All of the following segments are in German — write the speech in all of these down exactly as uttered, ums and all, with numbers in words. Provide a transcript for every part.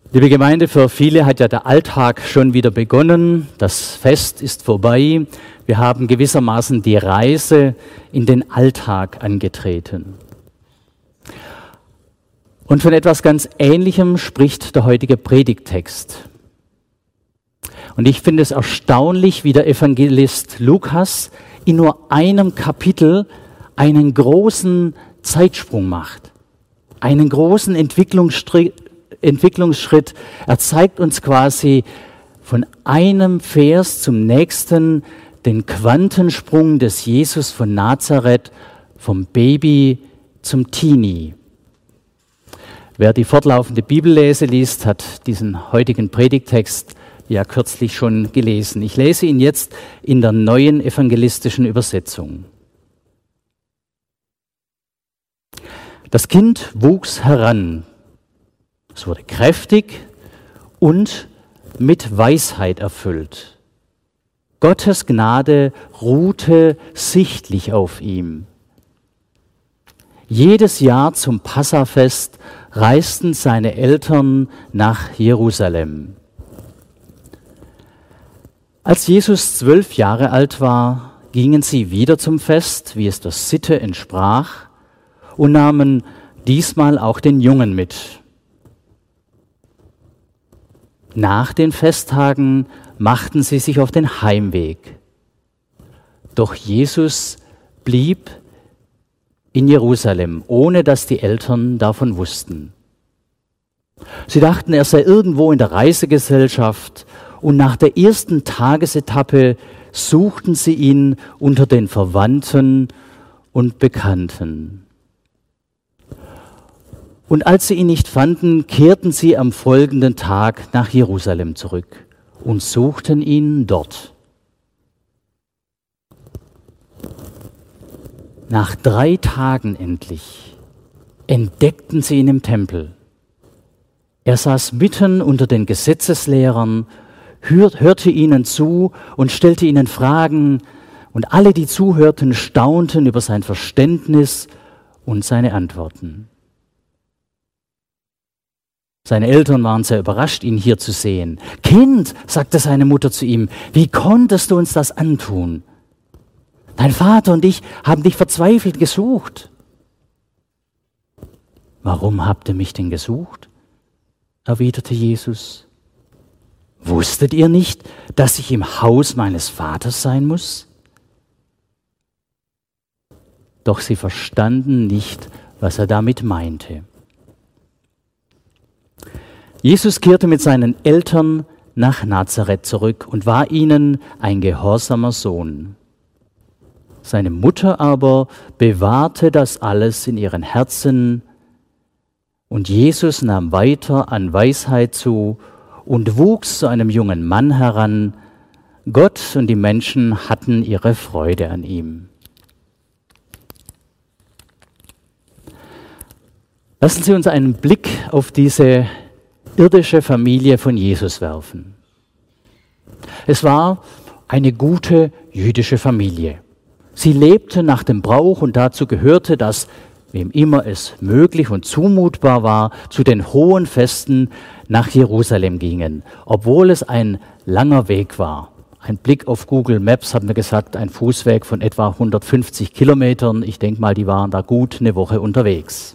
Liebe Gemeinde, für viele hat ja der Alltag schon wieder begonnen. Das Fest ist vorbei. Wir haben gewissermaßen die Reise in den Alltag angetreten. Und von etwas ganz Ähnlichem spricht der heutige Predigttext. Und ich finde es erstaunlich, wie der Evangelist Lukas in nur einem Kapitel einen großen Zeitsprung macht, einen großen Entwicklungsschritt. Entwicklungsschritt. Er zeigt uns quasi von einem Vers zum nächsten den Quantensprung des Jesus von Nazareth, vom Baby zum Teenie. Wer die fortlaufende Bibellese liest, hat diesen heutigen Predigttext ja kürzlich schon gelesen. Ich lese ihn jetzt in der neuen evangelistischen Übersetzung. Das Kind wuchs heran. Es wurde kräftig und mit Weisheit erfüllt. Gottes Gnade ruhte sichtlich auf ihm. Jedes Jahr zum Passafest reisten seine Eltern nach Jerusalem. Als Jesus zwölf Jahre alt war, gingen sie wieder zum Fest, wie es der Sitte entsprach, und nahmen diesmal auch den Jungen mit. Nach den Festtagen machten sie sich auf den Heimweg. Doch Jesus blieb in Jerusalem, ohne dass die Eltern davon wussten. Sie dachten, er sei irgendwo in der Reisegesellschaft, und nach der ersten Tagesetappe suchten sie ihn unter den Verwandten und Bekannten. Und als sie ihn nicht fanden, kehrten sie am folgenden Tag nach Jerusalem zurück und suchten ihn dort. Nach drei Tagen endlich entdeckten sie ihn im Tempel. Er saß mitten unter den Gesetzeslehrern, hörte ihnen zu und stellte ihnen Fragen, und alle, die zuhörten, staunten über sein Verständnis und seine Antworten. Seine Eltern waren sehr überrascht, ihn hier zu sehen. »Kind«, sagte seine Mutter zu ihm, »wie konntest du uns das antun? Dein Vater und ich haben dich verzweifelt gesucht.« »Warum habt ihr mich denn gesucht?« erwiderte Jesus. »Wusstet ihr nicht, dass ich im Haus meines Vaters sein muss?« Doch sie verstanden nicht, was er damit meinte. Jesus kehrte mit seinen Eltern nach Nazareth zurück und war ihnen ein gehorsamer Sohn. Seine Mutter aber bewahrte das alles in ihren Herzen, und Jesus nahm weiter an Weisheit zu und wuchs zu einem jungen Mann heran. Gott und die Menschen hatten ihre Freude an ihm. Lassen Sie uns einen Blick auf diese irdische Familie von Jesus werfen. Es war eine gute jüdische Familie. Sie lebten nach dem Brauch, und dazu gehörte, dass, wem immer es möglich und zumutbar war, zu den hohen Festen nach Jerusalem gingen, obwohl es ein langer Weg war. Ein Blick auf Google Maps hat mir gesagt, ein Fußweg von etwa hundertfünfzig Kilometern. Ich denke mal, die waren da gut eine Woche unterwegs.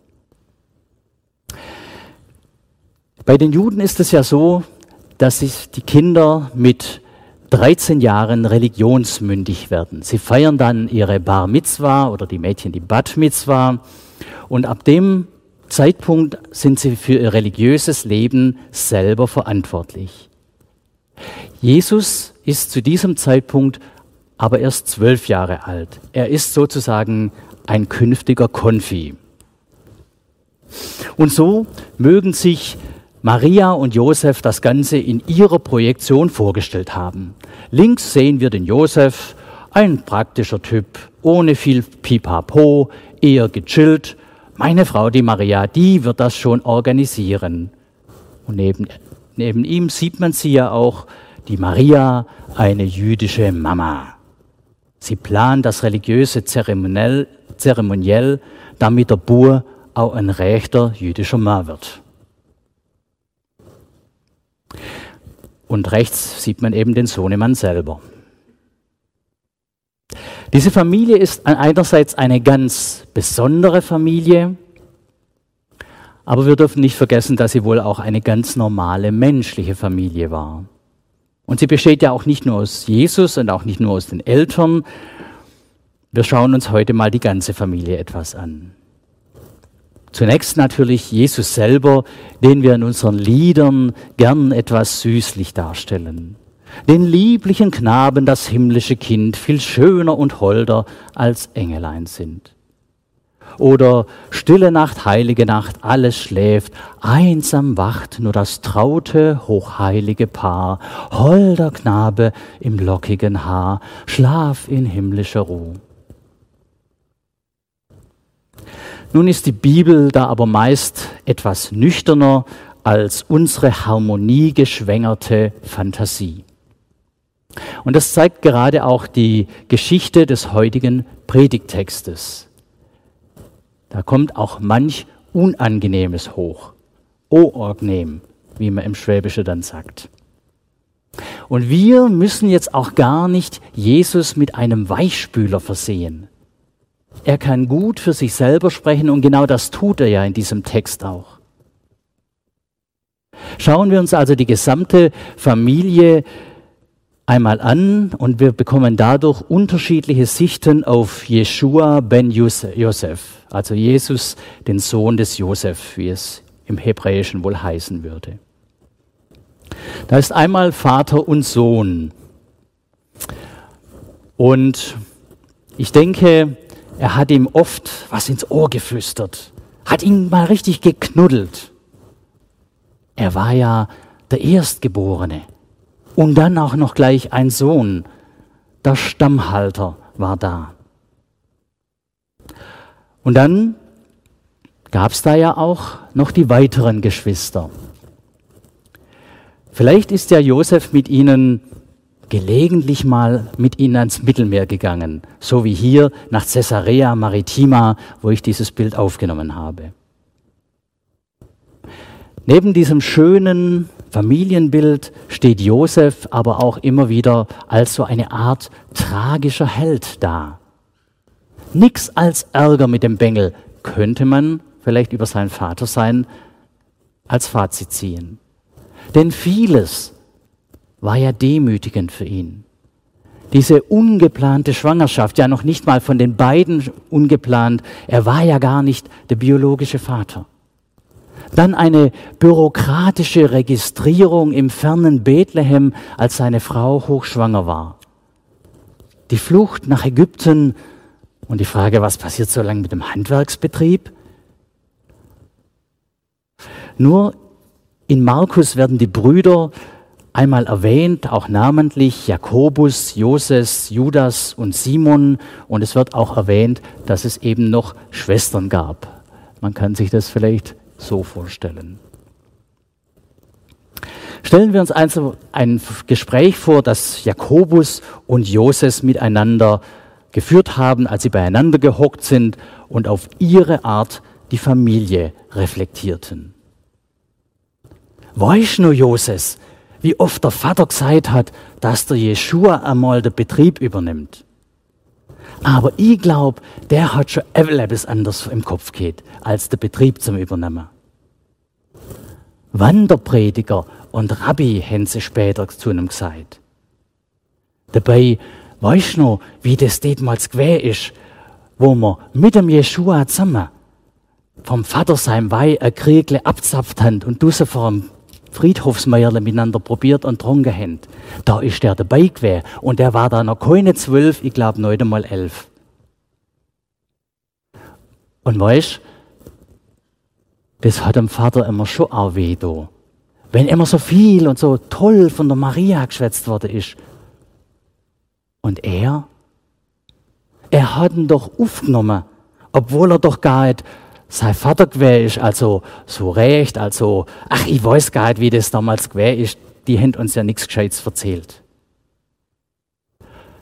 Bei den Juden ist es ja so, dass sich die Kinder mit dreizehn Jahren religionsmündig werden. Sie feiern dann ihre Bar Mitzwa oder die Mädchen die Bat Mitzwa, und ab dem Zeitpunkt sind sie für ihr religiöses Leben selber verantwortlich. Jesus ist zu diesem Zeitpunkt aber erst zwölf Jahre alt. Er ist sozusagen ein künftiger Konfi. Und so mögen sich Maria und Josef das Ganze in ihrer Projektion vorgestellt haben. Links sehen wir den Josef, ein praktischer Typ, ohne viel Pipapo, eher gechillt. Meine Frau, die Maria, die wird das schon organisieren. Und neben, neben ihm sieht man sie ja auch, die Maria, eine jüdische Mama. Sie plant das religiöse Zeremoniell, Zeremoniell damit der Bub auch ein rechter jüdischer Mann wird. Und rechts sieht man eben den Sohnemann selber. Diese Familie ist einerseits eine ganz besondere Familie, aber wir dürfen nicht vergessen, dass sie wohl auch eine ganz normale menschliche Familie war. Und sie besteht ja auch nicht nur aus Jesus und auch nicht nur aus den Eltern. Wir schauen uns heute mal die ganze Familie etwas an. Zunächst natürlich Jesus selber, den wir in unseren Liedern gern etwas süßlich darstellen. Den lieblichen Knaben, das himmlische Kind, viel schöner und holder als Engelein sind. Oder stille Nacht, heilige Nacht, alles schläft, einsam wacht nur das traute, hochheilige Paar, holder Knabe im lockigen Haar, Schlaf in himmlischer Ruhe. Nun ist die Bibel da aber meist etwas nüchterner als unsere harmoniegeschwängerte Fantasie. Und das zeigt gerade auch die Geschichte des heutigen Predigttextes. Da kommt auch manch Unangenehmes hoch. Oorgnehm, wie man im Schwäbischen dann sagt. Und wir müssen jetzt auch gar nicht Jesus mit einem Weichspüler versehen. Er kann gut für sich selber sprechen und genau das tut er ja in diesem Text auch. Schauen wir uns also die gesamte Familie einmal an und wir bekommen dadurch unterschiedliche Sichten auf Jeschua ben Josef, also Jesus, den Sohn des Josef, wie es im Hebräischen wohl heißen würde. Da ist einmal Vater und Sohn. Und ich denke, er hat ihm oft was ins Ohr geflüstert, hat ihn mal richtig geknuddelt. Er war ja der Erstgeborene und dann auch noch gleich ein Sohn. Der Stammhalter war da. Und dann gab es da ja auch noch die weiteren Geschwister. Vielleicht ist ja Josef mit ihnen gelegentlich mal mit ihnen ans Mittelmeer gegangen, so wie hier nach Caesarea Maritima, wo ich dieses Bild aufgenommen habe. Neben diesem schönen Familienbild steht Josef aber auch immer wieder als so eine Art tragischer Held da. Nix als Ärger mit dem Bengel, könnte man vielleicht über seinen Vater sein, als Fazit ziehen. Denn vieles war ja demütigend für ihn. Diese ungeplante Schwangerschaft, ja noch nicht mal von den beiden ungeplant, er war ja gar nicht der biologische Vater. Dann eine bürokratische Registrierung im fernen Bethlehem, als seine Frau hochschwanger war. Die Flucht nach Ägypten und die Frage, was passiert so lange mit dem Handwerksbetrieb? Nur in Markus werden die Brüder einmal erwähnt, auch namentlich Jakobus, Joses, Judas und Simon. Und es wird auch erwähnt, dass es eben noch Schwestern gab. Man kann sich das vielleicht so vorstellen. Stellen wir uns also ein Gespräch vor, das Jakobus und Joses miteinander geführt haben, als sie beieinander gehockt sind und auf ihre Art die Familie reflektierten. Weißt du, Joses, wie oft der Vater gesagt hat, dass der Jeschua einmal den Betrieb übernimmt. Aber ich glaube, der hat schon etwas anderes im Kopf gehabt, als den Betrieb zum Übernehmen. Wanderprediger und Rabbi haben sie später zu ihm gesagt. Dabei, weißt du noch, wie das damals gewesen ist, wo wir mit dem Jeschua zusammen vom Vater sein Weih ein Kriegle abzapft haben und du so vor dem Friedhofsmeierle miteinander probiert und getrunken haben. Da ist der dabei gewesen und der war da noch keine zwölf, ich glaube nicht einmal elf. Und weißt, das hat dem Vater immer schon auch weh da. Wenn immer so viel und so toll von der Maria geschwätzt worden ist. Und er? Er hat ihn doch aufgenommen, obwohl er doch gar nicht sein Vater gewesen ist, also so recht, also, ach, ich weiß gar nicht, wie das damals gewesen ist, die haben uns ja nichts Gescheites erzählt.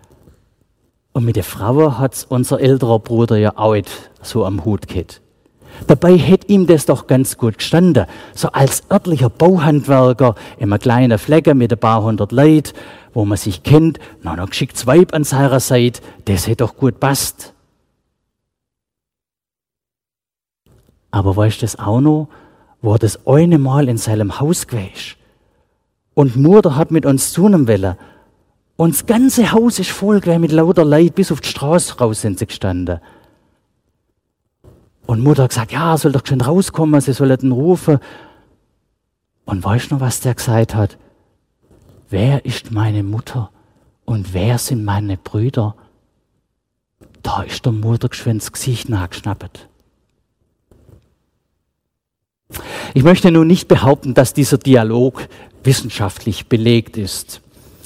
Und mit der Frau hat unser älterer Bruder ja auch nicht so am Hut gehabt. Dabei hätte ihm das doch ganz gut gestanden. So als örtlicher Bauhandwerker, immer kleine Flecke mit ein paar hundert Leuten, wo man sich kennt, noch ein geschicktes Weib an seiner Seite, das hätte doch gut passt. Aber weißt du das auch noch, wo er das eine Mal in seinem Haus gewesen und Mutter hat mit uns zunehmen wollen und das ganze Haus ist voll gewesen mit lauter Leid, bis auf die Straße raus sind sie gestanden. Und Mutter hat gesagt, ja, er soll doch schon rauskommen, sie soll ihn rufen. Und weißt du noch, was der gesagt hat? Wer ist meine Mutter und wer sind meine Brüder? Da ist der Mutter geschwind das Gesicht nachgeschnappt. Ich möchte nun nicht behaupten, dass dieser Dialog wissenschaftlich belegt ist.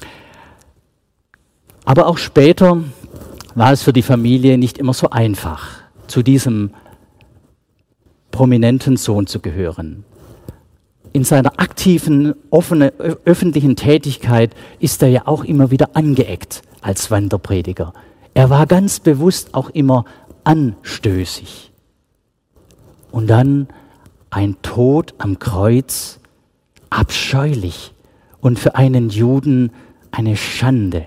Aber auch später war es für die Familie nicht immer so einfach, zu diesem prominenten Sohn zu gehören. In seiner aktiven, offenen, öffentlichen Tätigkeit ist er ja auch immer wieder angeeckt als Wanderprediger. Er war ganz bewusst auch immer anstößig. Und dann ein Tod am Kreuz, abscheulich und für einen Juden eine Schande.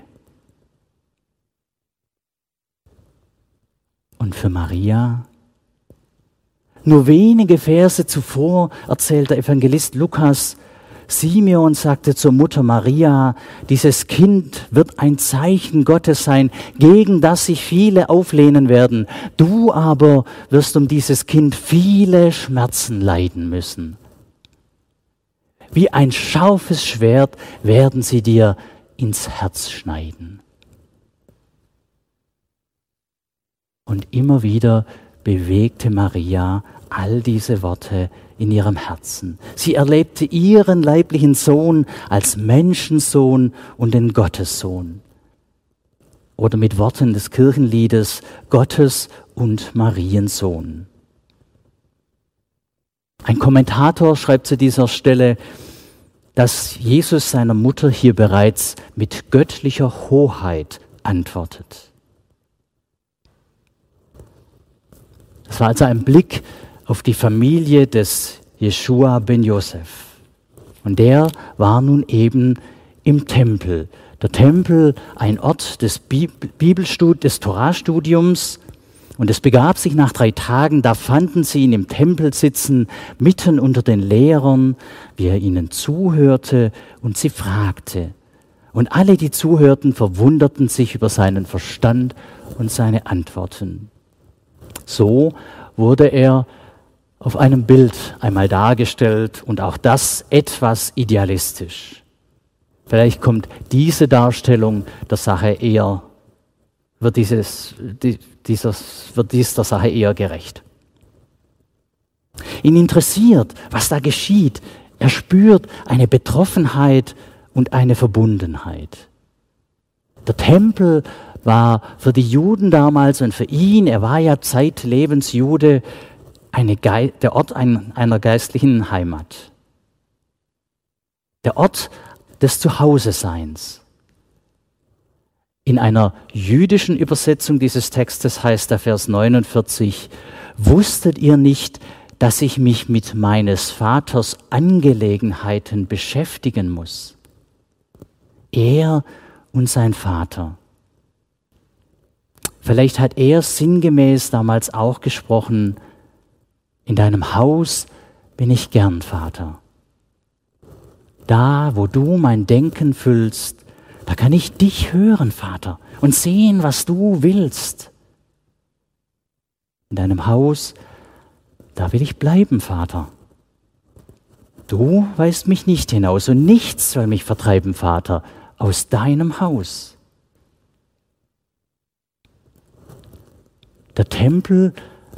Und für Maria? Nur wenige Verse zuvor erzählt der Evangelist Lukas, Simeon sagte zur Mutter Maria, dieses Kind wird ein Zeichen Gottes sein, gegen das sich viele auflehnen werden. Du aber wirst um dieses Kind viele Schmerzen leiden müssen. Wie ein scharfes Schwert werden sie dir ins Herz schneiden. Und immer wieder bewegte Maria all diese Worte in ihrem Herzen. Sie erlebte ihren leiblichen Sohn als Menschensohn und den Gottessohn. Oder mit Worten des Kirchenliedes Gottes und Mariensohn. Ein Kommentator schreibt zu dieser Stelle, dass Jesus seiner Mutter hier bereits mit göttlicher Hoheit antwortet. Das war also ein Blick auf die Familie des Jeschua ben Josef. Und der war nun eben im Tempel. Der Tempel, ein Ort des Bibelstudiums, des Torastudiums. Und es begab sich nach drei Tagen, da fanden sie ihn im Tempel sitzen, mitten unter den Lehrern, wie er ihnen zuhörte und sie fragte. Und alle, die zuhörten, verwunderten sich über seinen Verstand und seine Antworten. So wurde er auf einem Bild einmal dargestellt und auch das etwas idealistisch. Vielleicht kommt diese Darstellung der Sache eher, wird, dieses, die, dieses, wird dies der Sache eher gerecht. Ihn interessiert, was da geschieht. Er spürt eine Betroffenheit und eine Verbundenheit. Der Tempel war für die Juden damals und für ihn, er war ja zeitlebens Jude, eine Ge- der Ort ein, einer geistlichen Heimat. Der Ort des Zuhause-Seins. In einer jüdischen Übersetzung dieses Textes heißt der Vers neunundvierzig, wusstet ihr nicht, dass ich mich mit meines Vaters Angelegenheiten beschäftigen muss? Er und sein Vater. Vielleicht hat er sinngemäß damals auch gesprochen, in deinem Haus bin ich gern, Vater. Da, wo du mein Denken füllst, da kann ich dich hören, Vater, und sehen, was du willst. In deinem Haus, da will ich bleiben, Vater. Du weist mich nicht hinaus und nichts soll mich vertreiben, Vater, aus deinem Haus. Der Tempel,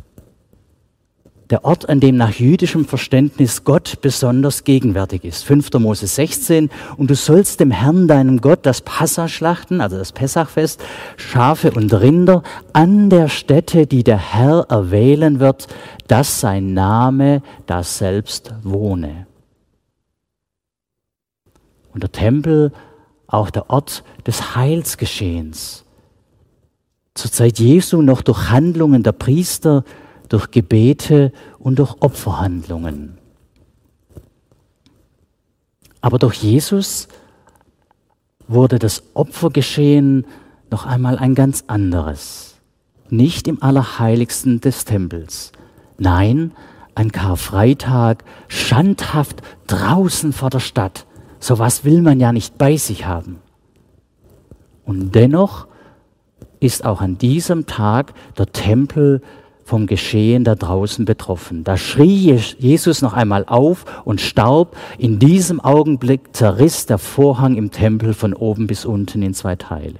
der Ort, an dem nach jüdischem Verständnis Gott besonders gegenwärtig ist. fünfter Mose sechzehn, und du sollst dem Herrn, deinem Gott, das Passa schlachten, also das Pessachfest, Schafe und Rinder, an der Stätte, die der Herr erwählen wird, dass sein Name da selbst wohne. Und der Tempel, auch der Ort des Heilsgeschehens. Zur Zeit Jesu noch durch Handlungen der Priester, durch Gebete und durch Opferhandlungen. Aber durch Jesus wurde das Opfergeschehen noch einmal ein ganz anderes. Nicht im Allerheiligsten des Tempels. Nein, an Karfreitag schandhaft draußen vor der Stadt. So was will man ja nicht bei sich haben. Und dennoch ist auch an diesem Tag der Tempel vom Geschehen da draußen betroffen. Da schrie Jesus noch einmal auf und starb. In diesem Augenblick zerriss der Vorhang im Tempel von oben bis unten in zwei Teile.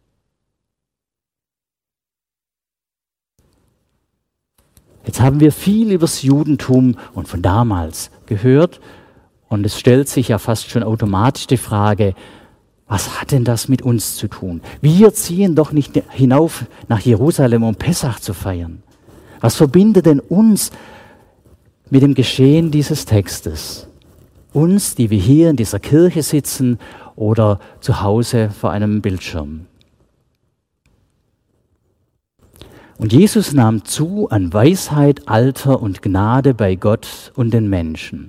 Jetzt haben wir viel über das Judentum und von damals gehört und es stellt sich ja fast schon automatisch die Frage, was hat denn das mit uns zu tun? Wir ziehen doch nicht hinauf nach Jerusalem, um Pessach zu feiern. Was verbindet denn uns mit dem Geschehen dieses Textes? Uns, die wir hier in dieser Kirche sitzen oder zu Hause vor einem Bildschirm. Und Jesus nahm zu an Weisheit, Alter und Gnade bei Gott und den Menschen.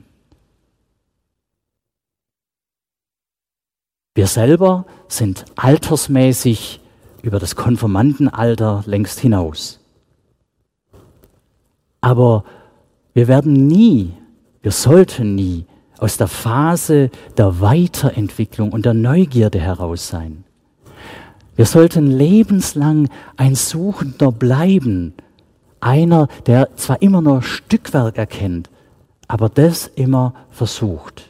Wir selber sind altersmäßig über das Konfirmandenalter längst hinaus. Aber wir werden nie, wir sollten nie aus der Phase der Weiterentwicklung und der Neugierde heraus sein. Wir sollten lebenslang ein Suchender bleiben, einer, der zwar immer nur Stückwerk erkennt, aber das immer versucht.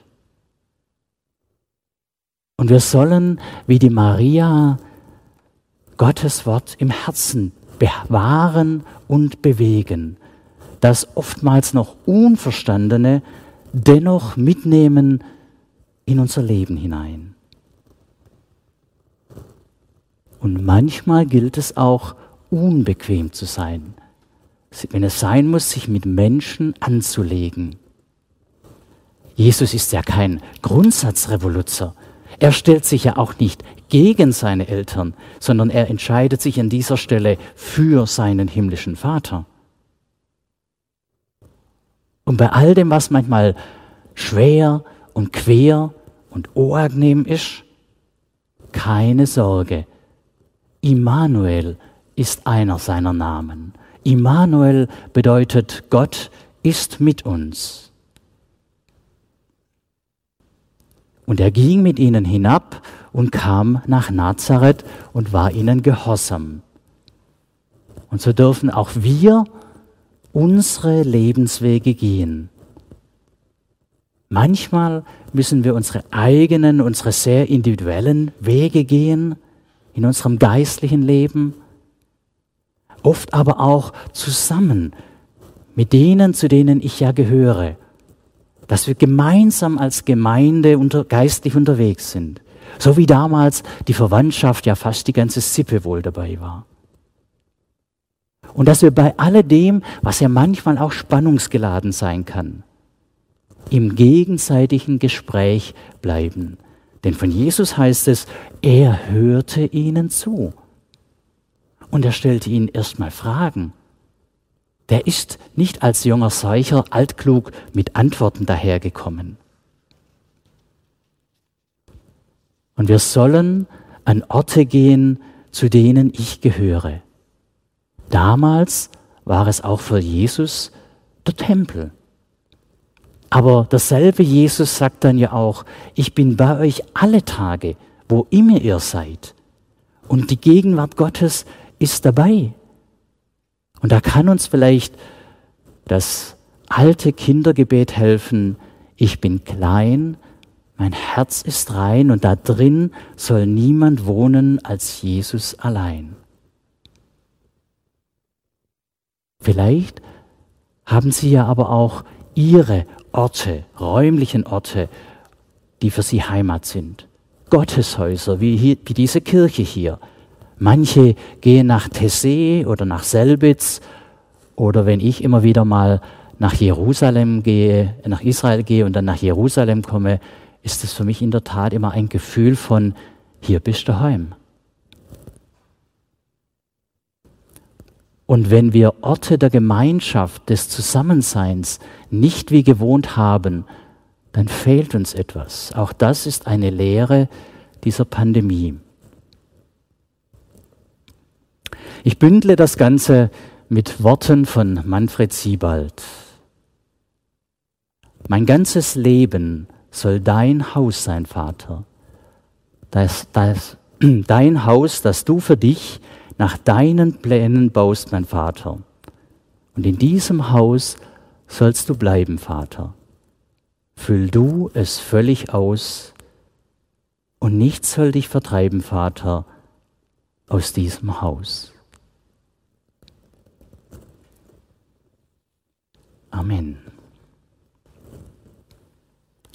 Und wir sollen, wie die Maria, Gottes Wort im Herzen bewahren und bewegen, das oftmals noch Unverstandene dennoch mitnehmen in unser Leben hinein. Und manchmal gilt es auch, unbequem zu sein, wenn es sein muss, sich mit Menschen anzulegen. Jesus ist ja kein Grundsatzrevoluzer. Er stellt sich ja auch nicht gegen seine Eltern, sondern er entscheidet sich an dieser Stelle für seinen himmlischen Vater. Und bei all dem, was manchmal schwer und quer und unangenehm ist, keine Sorge. Immanuel ist einer seiner Namen. Immanuel bedeutet, Gott ist mit uns. Und er ging mit ihnen hinab und kam nach Nazareth und war ihnen gehorsam. Und so dürfen auch wir unsere Lebenswege gehen. Manchmal müssen wir unsere eigenen, unsere sehr individuellen Wege gehen in unserem geistlichen Leben, oft aber auch zusammen mit denen, zu denen ich ja gehöre, dass wir gemeinsam als Gemeinde unter, geistlich unterwegs sind, so wie damals die Verwandtschaft, ja fast die ganze Sippe wohl dabei war. Und dass wir bei alledem, was ja manchmal auch spannungsgeladen sein kann, im gegenseitigen Gespräch bleiben. Denn von Jesus heißt es, er hörte ihnen zu. Und er stellte ihnen erstmal Fragen. Der ist nicht als junger Seucher altklug mit Antworten dahergekommen. Und wir sollen an Orte gehen, zu denen ich gehöre. Damals war es auch für Jesus der Tempel. Aber derselbe Jesus sagt dann ja auch, ich bin bei euch alle Tage, wo immer ihr seid. Und die Gegenwart Gottes ist dabei. Und da kann uns vielleicht das alte Kindergebet helfen, ich bin klein, mein Herz ist rein und da drin soll niemand wohnen als Jesus allein. Vielleicht haben Sie ja aber auch Ihre Orte, räumlichen Orte, die für Sie Heimat sind. Gotteshäuser, wie, hier, wie diese Kirche hier. Manche gehen nach Tessé oder nach Selbitz oder wenn ich immer wieder mal nach Jerusalem gehe, nach Israel gehe und dann nach Jerusalem komme, ist es für mich in der Tat immer ein Gefühl von, hier bist du heim. Und wenn wir Orte der Gemeinschaft, des Zusammenseins nicht wie gewohnt haben, dann fehlt uns etwas. Auch das ist eine Lehre dieser Pandemie. Ich bündle das Ganze mit Worten von Manfred Siebald. Mein ganzes Leben soll dein Haus sein, Vater. Das, das, dein Haus, das du für dich nach deinen Plänen baust, mein Vater. Und in diesem Haus sollst du bleiben, Vater. Füll du es völlig aus und nichts soll dich vertreiben, Vater, aus diesem Haus. Amen.